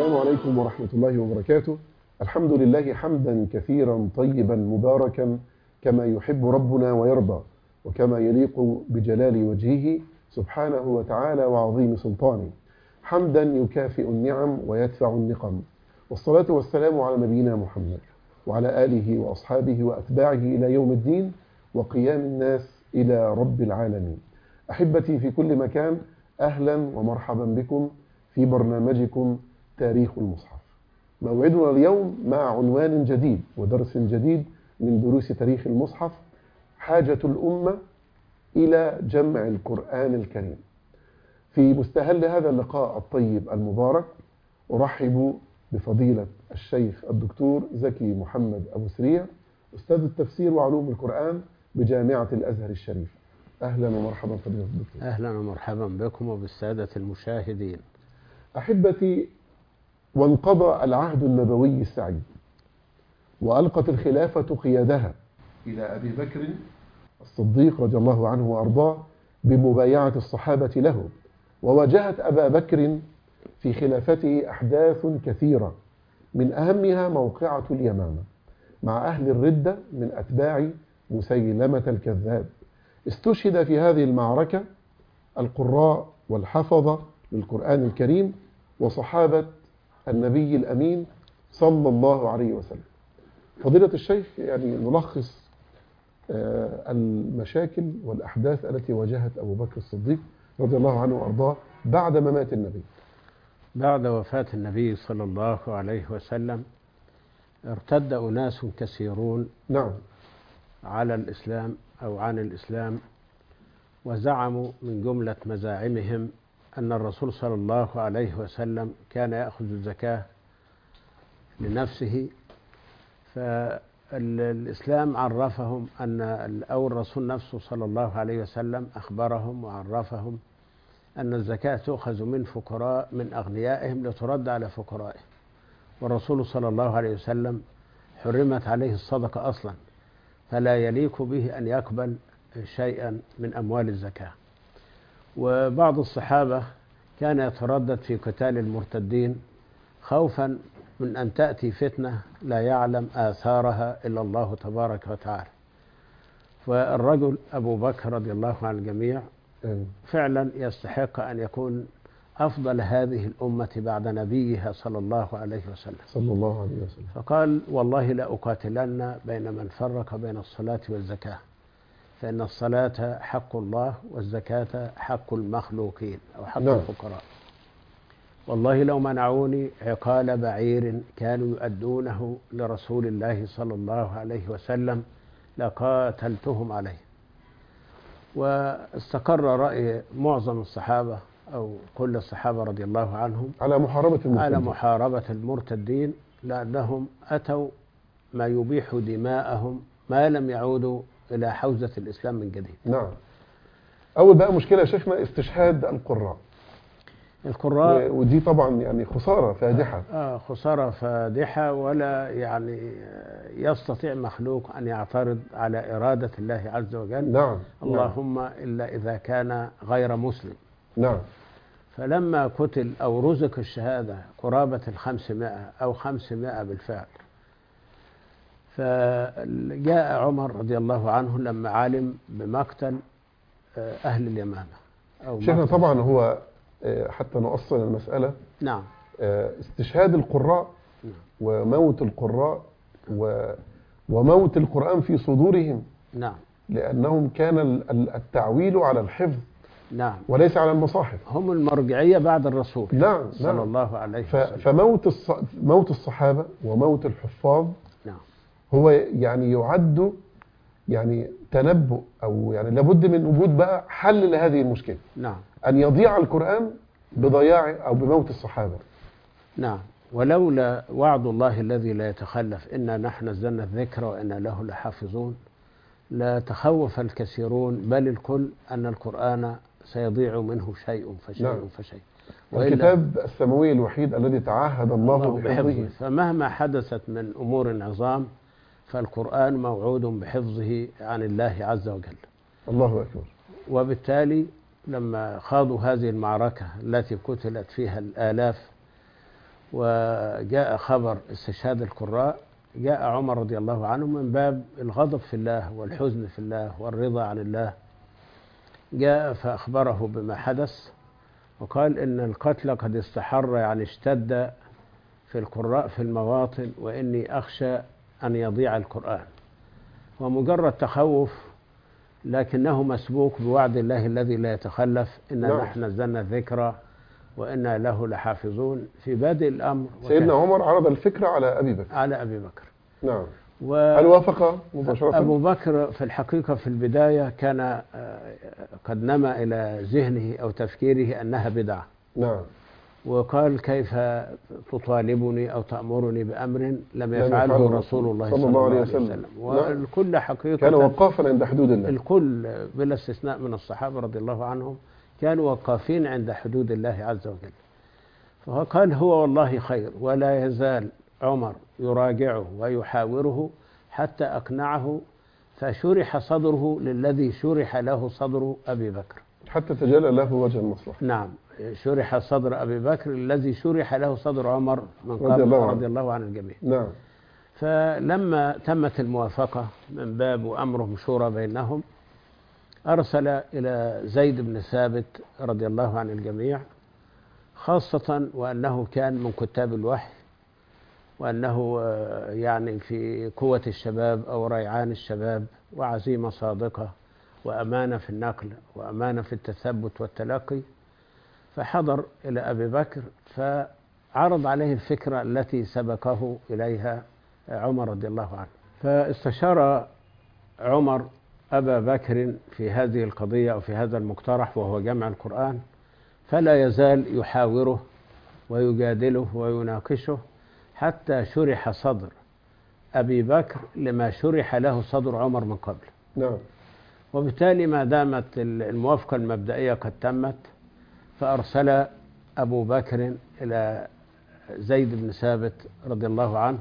السلام عليكم ورحمة الله وبركاته. الحمد لله حمدا كثيرا طيبا مباركا كما يحب ربنا ويرضى، وكما يليق بجلال وجهه سبحانه وتعالى وعظيم سلطانه، حمدا يكافئ النعم ويدفع النقم. والصلاة والسلام على نبينا محمد وعلى آله وأصحابه وأتباعه إلى يوم الدين وقيام الناس إلى رب العالمين. أحبتي في كل مكان، أهلا ومرحبا بكم في برنامجكم تاريخ المصحف. موعدنا اليوم مع عنوان جديد ودرس جديد من دروس تاريخ المصحف: حاجة الأمة إلى جمع القرآن الكريم. في مستهل هذا اللقاء الطيب المبارك أرحب بفضيلة الشيخ الدكتور زكي محمد أبو سريع، أستاذ التفسير وعلوم القرآن بجامعة الأزهر الشريف. أهلا ومرحبا فضيلة الدكتور. أهلا ومرحبا بكم وبالسادة المشاهدين. أحبتي، وانقضى العهد النبوي السعيد، وألقت الخلافة قيادها إلى أبي بكر الصديق رضي الله عنه وأرضاه بمبايعة الصحابة له، وواجهت أبا بكر في خلافته أحداث كثيرة، من أهمها موقعة اليمامة مع أهل الردة من أتباع مسيلمة الكذاب. استشهد في هذه المعركة القراء والحفظة للقرآن الكريم وصحابة النبي الأمين صلى الله عليه وسلم. فضيلة الشيخ، يعني نلخص المشاكل والأحداث التي واجهت أبو بكر الصديق رضي الله عنه وأرضاه بعد ممات النبي. بعد وفاة النبي صلى الله عليه وسلم ارتد أناس كثيرون على الإسلام أو عن الإسلام، وزعموا من جملة مزاعمهم أن الرسول صلى الله عليه وسلم كان يأخذ الزكاة لنفسه. فالإسلام عرفهم أو الرسول نفسه صلى الله عليه وسلم أخبرهم وعرفهم أن الزكاة تؤخذ من أغنيائهم لترد على فقرائهم، والرسول صلى الله عليه وسلم حرمت عليه الصدقة أصلا، فلا يليق به أن يقبل شيئا من أموال الزكاة. وبعض الصحابة كان يتردد في قتال المرتدين خوفا من أن تأتي فتنة لا يعلم آثارها إلا الله تبارك وتعالى. والرجل أبو بكر رضي الله عن الجميع فعلا يستحق أن يكون أفضل هذه الأمة بعد نبيها صلى الله عليه وسلم. فقال: والله لا أقاتلن بين من فرق بين الصلاة والزكاة، فإن الصلاة حق الله والزكاة حق المخلوقين أو حق الفقراء. والله لو منعوني عقال بعير كانوا يؤدونه لرسول الله صلى الله عليه وسلم لقاتلتهم عليه. واستقر رأي معظم الصحابة أو كل الصحابة رضي الله عنهم على محاربة المرتدين، لأنهم أتوا ما يبيح دماءهم ما لم يعودوا إلى حوزة الإسلام من جديد. نعم. أول بقى مشكلة يا شيخنا استشهاد القراء، ودي طبعا يعني خسارة فادحة. خسارة فادحة، ولا يعني يستطيع مخلوق أن يعترض على إرادة الله عز وجل. نعم. اللهم إلا إذا كان غير مسلم. نعم. فلما قتل أو رزق الشهادة قرابة 500 أو 500 بالفعل، فجاء عمر رضي الله عنه لما علم بمقتل أهل اليمامة. شيخنا طبعا هو حتى نؤصل المسألة، نعم، استشهاد القراء وموت القراء وموت القرآن في صدورهم، نعم، لأنهم كان التعويل على الحفظ، نعم، وليس على المصاحف. هم المرجعية بعد الرسول، نعم، صلى الله عليه وسلم. فموت الصحابة وموت الحفاظ، نعم، هو يعني يعد يعني تنبؤ، أو يعني لابد من وجود بقى حل لهذه المشكلة. نعم، أن يضيع القرآن بضياع أو بموت الصحابة. نعم. ولولا وعد الله الذي لا يتخلف: إنا نحن نزلنا الذكر وإنا له لحافظون، لا تخوف الكثيرون بل الكل أن القرآن سيضيع منه شيء فشيء. نعم. فشيء. الكتاب السماوي الوحيد الذي تعهد الله بحفظه. فمهما حدثت من أمور عظام فالقرآن موعود بحفظه عن الله عز وجل. الله أكبر. وبالتالي لما خاضوا هذه المعركة التي قتلت فيها الآلاف وجاء خبر استشهاد القراء، جاء عمر رضي الله عنه من باب الغضب في الله والحزن في الله والرضا عن الله، جاء فأخبره بما حدث وقال إن القتل قد استحر، يعني اشتد في القراء في المواطن، وإني أخشى أن يضيع القرآن. ومجرد تخوف، لكنه مسبوق بوعد الله الذي لا يتخلف، إنا نحن نزلنا الذكر وإنا له لحافظون في بادئ الأمر. سيدنا عمر عرض الفكرة على أبي بكر. على أبي بكر. نعم. هل وافق مباشرة؟ أبو بكر في الحقيقة في البداية كان قد نما إلى ذهنه أو تفكيره أنها بدعة. نعم. وقال كيف تطالبني أو تأمرني بأمر لم يفعله رسول الله صلى الله عليه وسلم. والكل حقيقة كان وقافا عند حدود الله. الكل بلا استثناء من الصحابة رضي الله عنهم كانوا وقافين عند حدود الله عز وجل. فقال هو والله خير، ولا يزال عمر يراجعه ويحاوره حتى أقنعه، فشرح صدره للذي شرح له صدر أبي بكر، حتى تجلى له وجه المصلحة. نعم، شرح صدر أبي بكر الذي شرح له صدر عمر من قبل رضي الله عن الجميع. نعم. فلما تمت الموافقة من باب أمرهم شورى بينهم، أرسل إلى زيد بن ثابت رضي الله عن الجميع، خاصة وأنه كان من كتاب الوحي، وأنه يعني في قوة الشباب أو ريعان الشباب، وعزيمة صادقة وأمانة في النقل وأمانة في التثبت والتلقي. فحضر إلى أبي بكر فعرض عليه الفكرة التي سبقه إليها عمر رضي الله عنه. فاستشار عمر أبا بكر في هذه القضية أو في هذا المقترح، وهو جمع القرآن، فلا يزال يحاوره ويجادله ويناقشه حتى شرح صدر أبي بكر لما شرح له صدر عمر من قبل. نعم. وبالتالي ما دامت الموافقة المبدئية قد تمت، فأرسل أبو بكر إلى زيد بن ثابت رضي الله عنه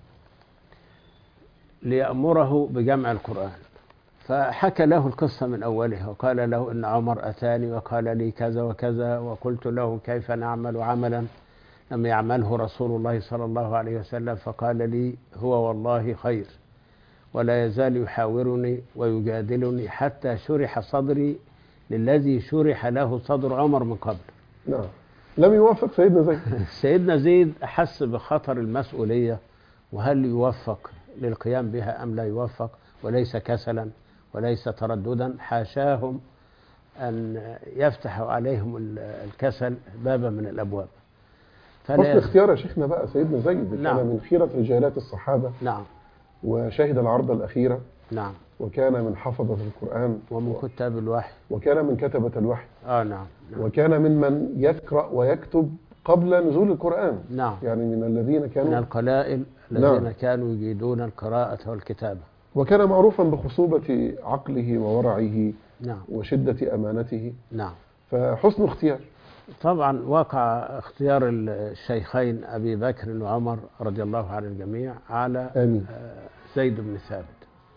ليأمره بجمع القرآن. فحكى له القصة من أولها، وقال له إن عمر أتاني وقال لي كذا وكذا، وقلت له كيف نعمل عملا لم يعمله رسول الله صلى الله عليه وسلم، فقال لي هو والله خير، ولا يزال يحاورني ويجادلني حتى شرح صدري للذي شرح له صدر عمر من قبل. نعم. لم يوافق سيدنا زيد. سيدنا زيد أحس بخطر المسؤولية، وهل يوفق للقيام بها أم لا يوفق، وليس كسلا وليس ترددا، حاشاهم أن يفتحوا عليهم الكسل بابا من الأبواب. حسن اختيار يا شيخنا بقى سيدنا زيد. نعم. كان من خيرة رجالات الصحابة. نعم. وشهد العرض الأخيرة. نعم. وكان من حفظة القرآن ومن كتاب الوحي. وكان من كتبة الوحي. نعم. نعم. وكان ممن يقرأ ويكتب قبل نزول القرآن. نعم. يعني من الذين كانوا من القلائل الذين كانوا يجيدون القراءة والكتابة. وكان معروفا بخصوبة عقله وورعه. نعم. وشدة أمانته. نعم. فحسن اختيار. طبعا وقع اختيار الشيخين أبي بكر وعمر رضي الله عن الجميع على آمين. زيد بن ثابت.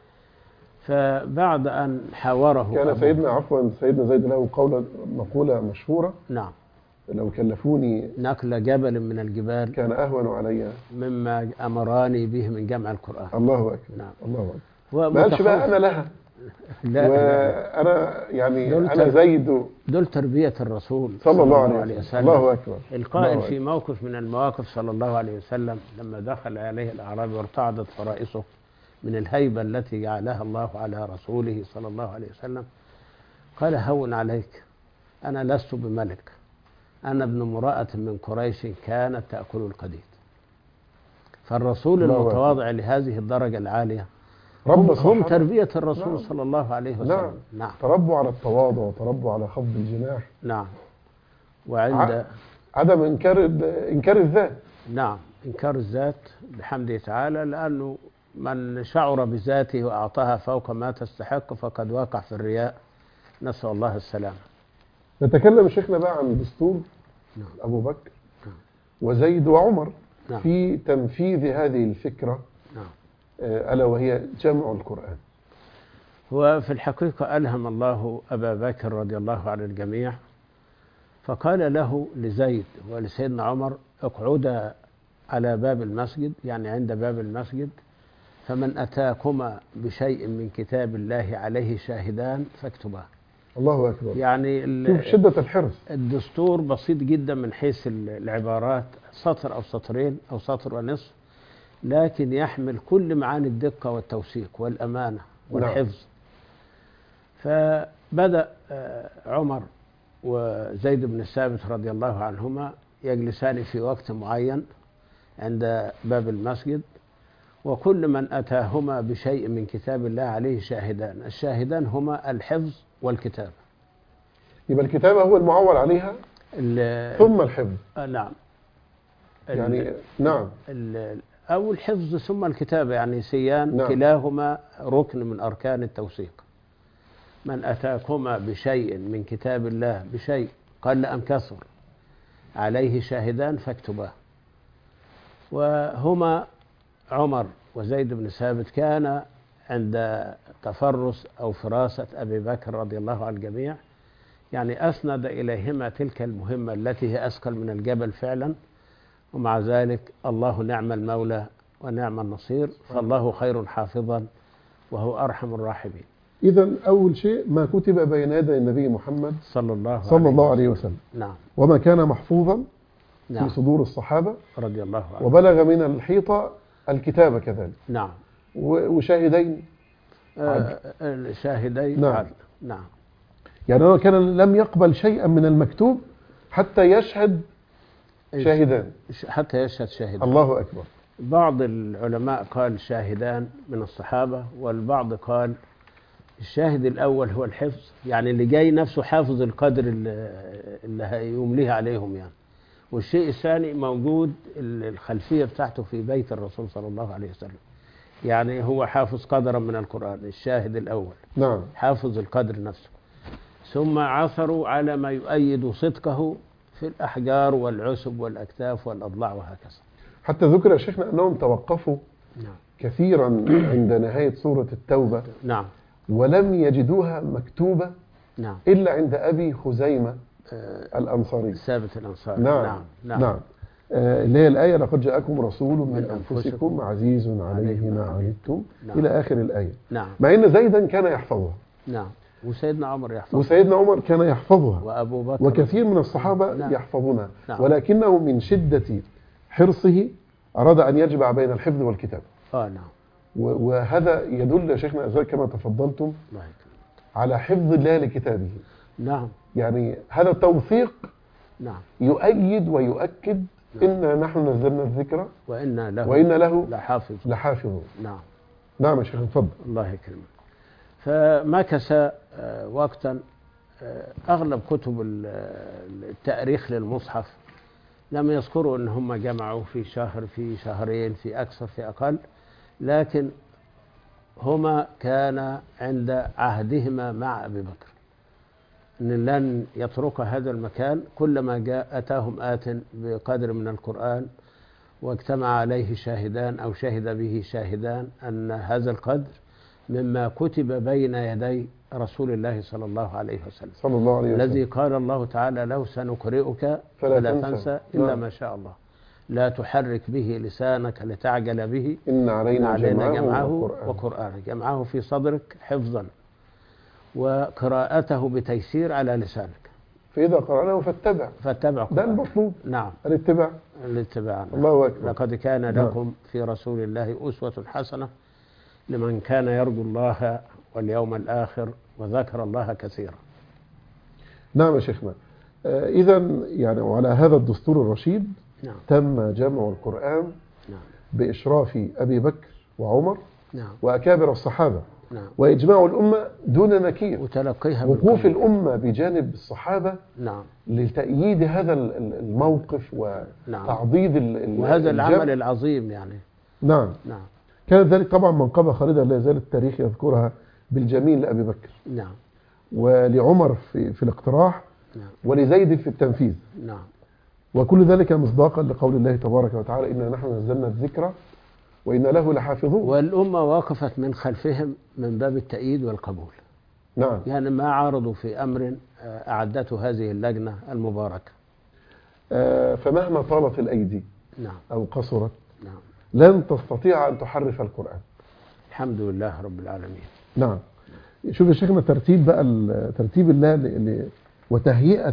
فبعد أن حاوره كان سيدنا زيد له مقولة مشهورة. نعم. لو كلفوني نقل جبل من الجبال كان أهون علي مما أمراني به من جمع القرآن. الله أكبر. نعم. الله أكبر. ما قالش بقى أنا لها. لا. وأنا يعني أنا زيد. دول تربية الرسول صلى الله عليه وسلم. الله أكبر. القائل في موقف من المواقف صلى الله عليه وسلم لما دخل عليه الأعرابي وارتعدت فرائصه من الهيبة التي جعلها الله على رسوله صلى الله عليه وسلم، قال هون عليك، أنا لست بملك، أنا ابن امرأة من قريش كانت تأكل القديد. فالرسول المتواضع لهذه الدرجة العالية هم تربية الرسول. نعم. صلى الله عليه وسلم. نعم. نعم. تربوا على التواضع وتربوا على خفض الجناح. نعم. وعند عدم إنكار الذات. نعم. إنكار الذات بحمده تعالى، لأنه من شعر بذاته وأعطاها فوق ما تستحق فقد وقع في الرياء، نسأل الله السلامة. نتكلم شيخنا بقى عن دستور. نعم. أبو بكر. نعم. وزيد وعمر. نعم. في تنفيذ هذه الفكرة. نعم. ألا وهي جمع القرآن. وفي الحقيقة ألهم الله أبا بكر رضي الله عن الجميع، فقال له لزيد ولسيدنا عمر اقعدا على باب المسجد، يعني عند باب المسجد: فمن أتاكما بشيء من كتاب الله عليه شاهدان فاكتباه. الله أكبر. يعني شوف شدة الحرص. الدستور بسيط جدا من حيث العبارات، سطر أو سطرين أو سطر ونصف، لكن يحمل كل معاني الدقة والتوثيق والأمانة والحفظ. فبدأ عمر وزيد بن ثابت رضي الله عنهما يجلسان في وقت معين عند باب المسجد، وكل من أتاهما بشيء من كتاب الله عليه شاهدان. الشاهدان هما الحفظ والكتابة. يبقى الكتابة هو المعول عليها ثم الحفظ. نعم. يعني نعم. أو الحفظ ثم الكتابة، يعني سيان. نعم. كلاهما ركن من أركان التوثيق. من أتاكما بشيء من كتاب الله، بشيء قل أم كثر، عليه شاهدان فاكتباه. وهما عمر وزيد بن ثابت كان عند تفرس أو فراسة أبي بكر رضي الله عن الجميع، يعني أسند إليهما تلك المهمة التي هي أثقل من الجبل فعلا، ومع ذلك الله نعم المولى ونعم النصير، فالله خير حافظا وهو أرحم الراحمين. إذن أول شيء ما كتب بين يدي النبي محمد صلى الله عليه وسلم. نعم. وما كان محفوظا نعم. في صدور الصحابة رضي الله عنهم، وبلغ من الحيطة الكتابة كذلك. نعم. وشاهدين شاهدين. نعم. نعم. يعني هو كان لم يقبل شيئا من المكتوب حتى يشهد شاهدان. حتى يشهد شاهدان. الله أكبر. بعض العلماء قال شاهدان من الصحابة، والبعض قال الشاهد الأول هو الحفظ، يعني اللي جاي نفسه حافظ القدر اللي هيمليه عليهم يعني. والشيء الثاني موجود الخلفية بتاعته في بيت الرسول صلى الله عليه وسلم، يعني هو حافظ قدرا من القرآن. الشاهد الأول نعم. حافظ القدر نفسه. ثم عثروا على ما يؤيد صدقه في الأحجار والعسب والأكتاف والأضلاع وهكذا. حتى ذكر يا شيخنا أنهم توقفوا نعم. كثيرا عند نهاية سورة التوبة. نعم. ولم يجدوها مكتوبة. نعم. إلا عند أبي خزيمة الأنصاري، ثابت الأنصاري. نعم. نعم. نعم. نعم. اللي هي الآية: لقد جاءكم رسول من أنفسكم عزيز عليه ما عنتم. نعم. إلى آخر الآية. نعم. مع أن زيدا كان يحفظها. نعم. وسيدنا عمر يحفظها. وسيدنا عمر كان يحفظها. وأبو بكر وكثير من الصحابة نعم. يحفظونها. نعم. ولكنه من شدة حرصه أراد أن يجمع بين الحفظ والكتاب. نعم. وهذا يدل يا شيخنا كما تفضلتم على حفظ الله لكتابه. نعم. يعني هذا التوثيق نعم. يؤيد ويؤكد. نعم. إنا نحن نزلنا الذكر وإنا له لحافظون. نعم. نعم يا شيخ اتفضل. الله يكرمك. فمكث وقتا. أغلب كتب التأريخ للمصحف لم يذكروا أن هم جمعوا في شهر، في شهرين، في أكثر، في أقل، لكن هما كان عند عهدهما مع أبي بكر أن لن يترك هذا المكان، كلما أتاهم آت بقدر من القرآن واجتمع عليه شاهدان أو شهد به شاهدان أن هذا القدر مما كتب بين يدي رسول الله صلى الله عليه وسلم، صلى الله عليه وسلم، الذي قال الله تعالى: لو سنقرئك فلا تنسى إلا ما شاء الله، لا تحرك به لسانك لتعجل به، إن علينا جمعه وقرآنه. جمعه في صدرك حفظا وقراءته بتيسير على لسانك، فإذا قرأناه فاتبع قرآن. ده المطلوب. نعم. الاتباع. نعم. الله أكبر. لقد كان لكم في رسول الله أسوة حسنة لمن كان يرجو الله واليوم الآخر وذكر الله كثيرا. نعم يا شيخنا. إذا يعني وعلى هذا الدستور الرشيد نعم. تم جمع القرآن نعم. بإشراف أبي بكر وعمر نعم. وأكابر الصحابة. نعم. وإجماع الأمة دون نكير، وتلقيها وقوف الأمة بجانب الصحابة. نعم. لتأييد هذا الموقف وتعضيد وهذا العمل العظيم يعني. نعم. نعم. كانت ذلك طبعا منقبة خالدة لا يزال التاريخ يذكرها بالجميل لأبي بكر. نعم. ولعمر في الاقتراح. نعم. ولزيد في التنفيذ. نعم. وكل ذلك مصداقا لقول الله تبارك وتعالى: إنا نحن نزلنا الذكر وإنا له لحافظون. والأمة وقفت من خلفهم من باب التأييد والقبول. نعم. يعني ما عارضوا في أمر أعدته هذه اللجنة المباركة. فمهما طالت الأيدي نعم. أو قصرت نعم. لن تستطيع أن تحرف القرآن. الحمد لله رب العالمين. نعم. شوف يا شيخنا ترتيب بقى ترتيب الله وتهيئة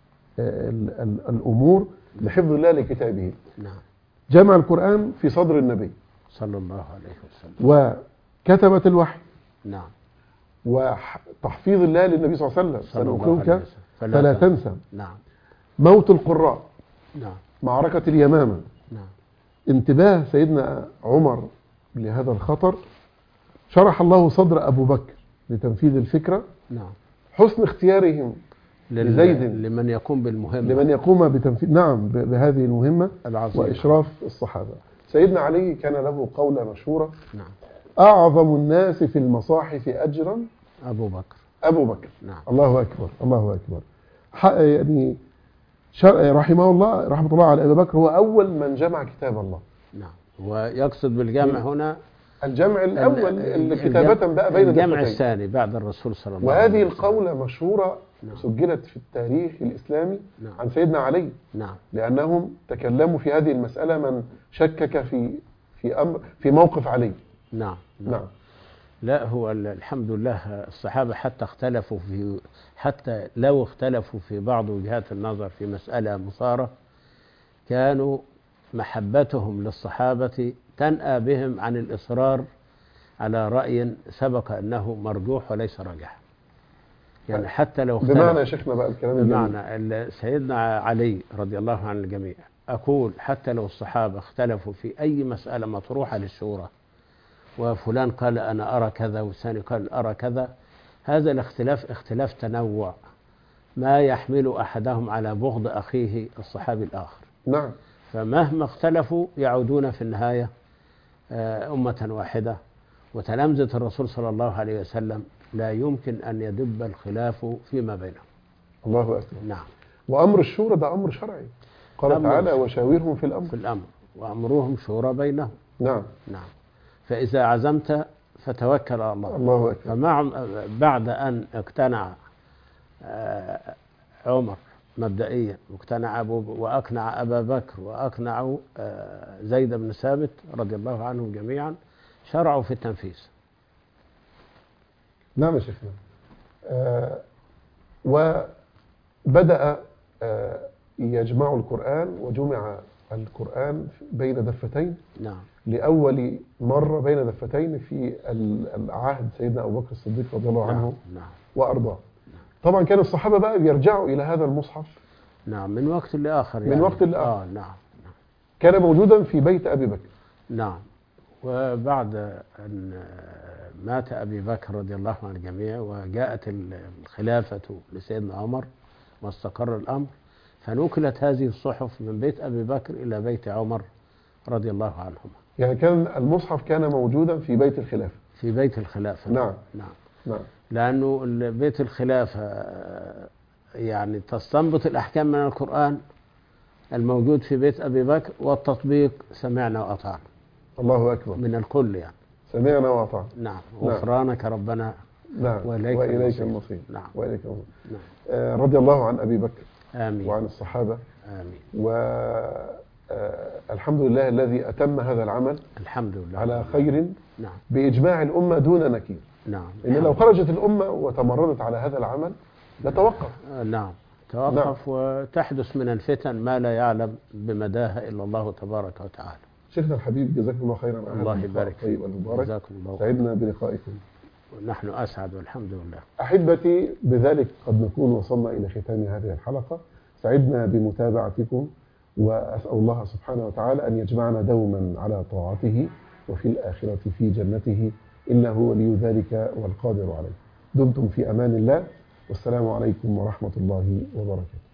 الأمور لحفظ الله لكتابه. نعم. جمع القرآن في صدر النبي صلى الله عليه وسلم، وكتبة الوحي، نعم، وتحفيظ الله للنبي صلى الله عليه وسلم سنقرئك فلا تنسى، نعم، موت القراء، نعم، معركة اليمامة، نعم، انتباه سيدنا عمر لهذا الخطر، شرح الله صدر أبو بكر لتنفيذ الفكرة، نعم، حسن اختيارهم لزيد لمن يقوم بالمهمة، لمن يقوم بتنفيذ نعم بهذه المهمة العظيمة، وإشراف الصحابة. سيدنا علي كان له قولة مشهورة: نعم، أعظم الناس في المصاحف أجرا أبو بكر. أبو بكر. نعم. الله أكبر، الله أكبر. يعني رحمه الله، رحمة الله على أبي بكر، هو أول من جمع كتاب الله. نعم. ويقصد بالجمع هنا الجمع الأول اللي كتابة بقى بين الجمع الثاني بعد الرسول صلى الله عليه وسلم. وهذه القولة مشهورة، نعم، سجلت في التاريخ الإسلامي، نعم، عن سيدنا علي، نعم، لأنهم تكلموا في هذه المسألة من شكك في موقف علي. نعم، نعم. لا، هو الحمد لله الصحابة حتى لو اختلفوا في بعض وجهات النظر في مسألة مثارة، كانوا محبتهم للصحابة تنأى بهم عن الإصرار على رأي سبق أنه مرجوح وليس راجح. يعني حتى لو اختلف، بمعنى يا شيخنا بقى الكلام بمعنى سيدنا علي رضي الله عن الجميع، أقول حتى لو الصحابة اختلفوا في أي مسألة مطروحة للشورى، وفلان قال أنا أرى كذا والثاني قال أرى كذا، هذا الاختلاف اختلاف تنوع ما يحمل أحدهم على بغض أخيه الصحابي الآخر. نعم. فمهما اختلفوا يعودون في النهاية أمة واحدة، وتلامذة الرسول صلى الله عليه وسلم لا يمكن أن يدب الخلاف فيما بينهم. الله أكبر. نعم. وأمر الشورى ده أمر شرعي، قال تعالى: وشاورهم في الأمر وأمرهم شورى بينهم. نعم. نعم. فإذا عزمت فتوكل على الله. الله أكبر. بعد أن اقتنع عمر مبدئيا، وأقنع أبا بكر، وأقنع زيد بن ثابت رضي الله عنهم جميعا، شرعوا في التنفيذ. نعم يا شيخنا. وبدأ يجمع القرآن، وجمع القرآن بين دفتين. نعم. لأول مرة بين دفتين في العهد سيدنا أبو بكر الصديق رضي الله عنه. نعم. وأرضاه. طبعا كان الصحابة بقى بيرجعوا إلى هذا المصحف، نعم، من وقت لآخر، من وقت لآخر. نعم. كان موجودا في بيت أبي بكر. نعم. وبعد أن مات أبي بكر رضي الله عن الجميع، وجاءت الخلافة لسيدنا عمر واستقر الأمر، فنقلت هذه الصحف من بيت أبي بكر إلى بيت عمر رضي الله عنهما. يعني كان المصحف كان موجودا في بيت الخلافة. في بيت الخلافة. نعم. نعم. نعم. لأنه بيت الخلافة يعني تستنبط الأحكام من القرآن الموجود في بيت أبي بكر، والتطبيق سمعنا وأطعنا. الله أكبر. من الكل يعني. سمعنا وأطعنا. نعم. غفرانك ربنا. نعم. وإليك المصير. نعم. وإليك المصير. نعم. رضي الله عن أبي بكر. آمين. وعن الصحابة. آمين. الحمد لله الذي أتم هذا العمل، الحمد لله، على خير. نعم. بإجماع الأمة دون نكير. نعم. إن لو خرجت الأمة وتمردت على هذا العمل لتوقف. نعم. توقف. نعم. وتحدث من الفتن ما لا يعلم بمداها إلا الله تبارك وتعالى. شيخنا الحبيب، جزاكم الله خيرا. الله يبارك فيك. المبارك. جزاكم الله. سعدنا بلقائكم. ونحن أسعد والحمد لله. أحبتي، بذلك قد نكون وصلنا إلى ختام هذه الحلقة. سعدنا بمتابعتكم، وأسأل الله سبحانه وتعالى أن يجمعنا دوما على طاعته، وفي الآخرة في جنته، إنه ولي ذلك والقادر عليه. دمتم في أمان الله، والسلام عليكم ورحمة الله وبركاته.